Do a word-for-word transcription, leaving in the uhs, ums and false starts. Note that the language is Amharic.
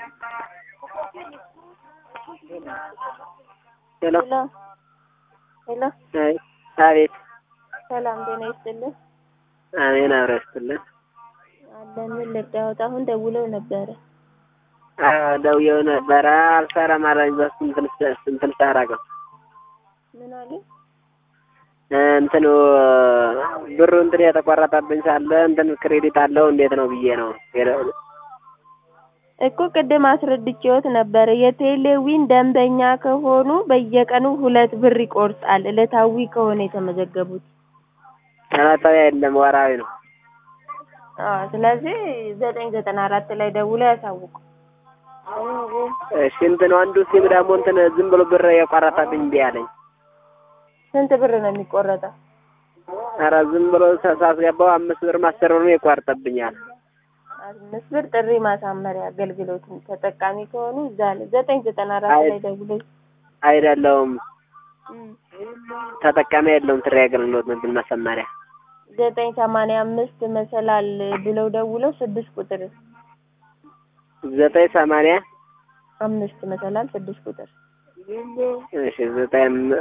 ሄሎ ሄሎ አይ አቤት ሰላም ጤና ይስጥልኝ። አሜን አብረስትልኝ አለን ምን ልርዳዎት? አሁን ደውለው ነበረ። አዎ ደውዬው ነበረ አልሰራም አለኝ። በስንት ስንት ታረገው ምን አለ እንትኑ ብሩ እንትን የተቆረጠብኝ ሳለ እንትን ክሬዲት አለው እንዴት ነው ብዬ ነው እኮ ቅድም አስረድቼዎት ነበር። የቴሌዊን ደንበኛ ከሆኑ በየቀኑ ሁለት ብር ይቆርጣል። ዕለታዊ ከሆነ የተመዘገቡት ዕለታዊ አይደለም ወራዊ ነው። አዎ ስለዚህ ዘጠኝ ዘጠና አራት ላይ ደውለው ያሳውቁ። እሺ እንትን አንዱ ሲም ደግሞ እንትን ዝም ብሎ ብር የቆረጠብኝ እንዴ አለኝ። ስንት ብር ነው የሚቆረጠው? ኧረ ዝም ብሎ ሳስገባው አምስት ብር አስር ብር ይቆርጥብኛል። አምስት ብር ጥሪ ማሳመሪያ አገልግሎት ተጠቃሚ ከሆኑ እዛ ላይ ዘጠኝ ዘጠና አራት ላይ ደውለው አይደለም ተጠቃሚ አይደለም ጥሪ አገልግሎት ነው ማሳመሪያ ዘጠኝ ሰማንያ አምስት መሰላል ብለው ደውለው ስድስት ቁጥር ዘጠኝ ሰማንያ አምስት መሰላል ስድስት ቁጥር እሺ ዘጠኝ